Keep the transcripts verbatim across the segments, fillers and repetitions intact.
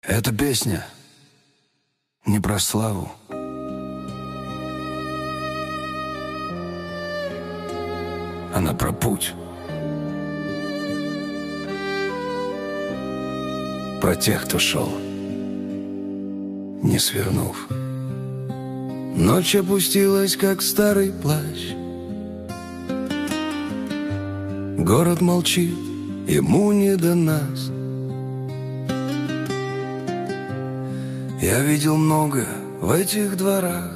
Эта песня не про славу. Она про путь. Про тех, кто шел, не свернув. Ночь опустилась, как старый плащ. Город молчит, ему не до нас. Я видел много в этих дворах.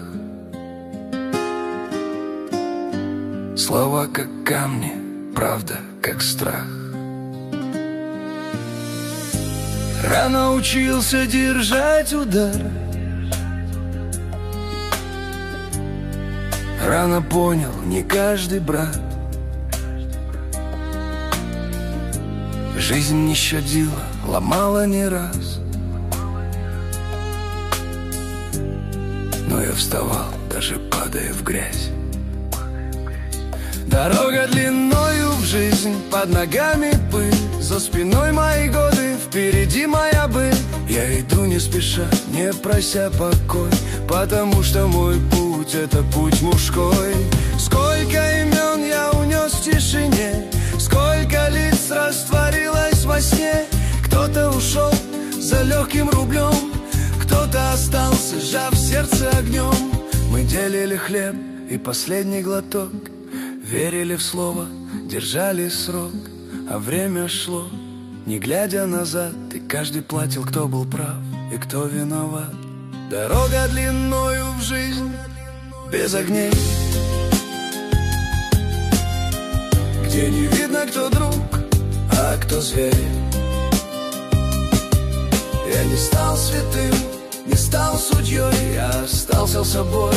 Слова как камни, правда как страх. Рано учился держать удар. Рано понял, не каждый брат. Жизнь не щадила, ломала не раз. Но я вставал, даже падая в грязь. Дорога длиною в жизнь, под ногами пыль. За спиной мои годы, впереди моя быль. Я иду не спеша, не прося покой, потому что мой путь — это путь мужской. Сколько имен я унес в тишине, сколько лиц растворилось во сне. Кто-то ушел за легким рублем, кто-то остался, сжав сердце огнем. Мы делили хлеб и последний глоток, верили в слово, держали срок. А время шло, не глядя назад, и каждый платил, кто был прав и кто виноват. Дорога длиною в жизнь, без огней, где не видно, кто друг, а кто зверь. Я не стал святым, не стал судьей, я остался собой.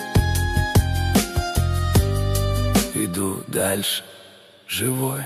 Иду дальше, живой.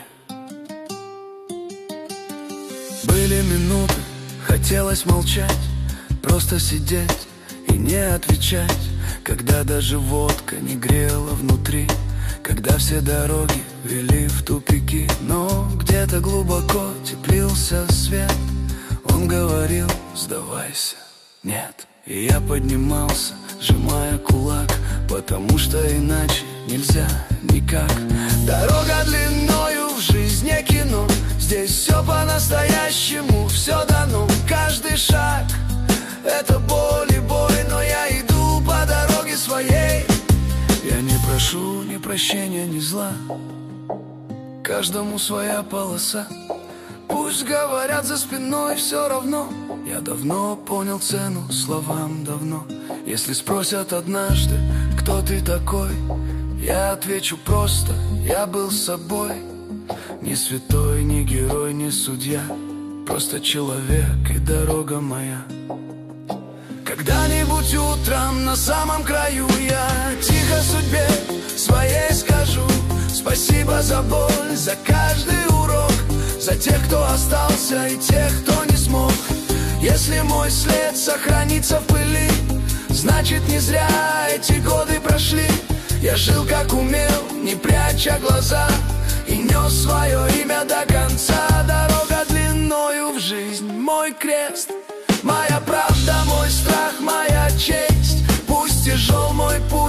Были минуты, хотелось молчать, просто сидеть и не отвечать. Когда даже водка не грела внутри, когда все дороги вели в тупики. Но где-то глубоко теплился свет. Он говорил: сдавайся, нет. И я поднимался, сжимая кулак, потому что иначе нельзя никак. Дорога длиною в жизнь не кино, здесь все по-настоящему, все дано. Каждый шаг — это боль и бой, но я иду по дороге своей. Я не прошу ни прощения, ни зла, каждому своя полоса. Пусть говорят за спиной, все равно. Я давно понял цену словам, давно. Если спросят однажды, кто ты такой, я отвечу просто: я был собой. Ни святой, ни герой, ни судья, просто человек и дорога моя. Когда-нибудь утром на самом краю я тихо судьбе своей скажу: спасибо за боль, за каждый урок, за тех, кто остался, и тех, кто не смог. Если мой след сохранится в пыли, значит, не зря эти годы прошли. Я жил как умел, не пряча глаза, и нес свое имя до конца. Дорога длиною в жизнь, мой крест, моя правда, мой страх, моя честь. Пусть тяжел мой путь,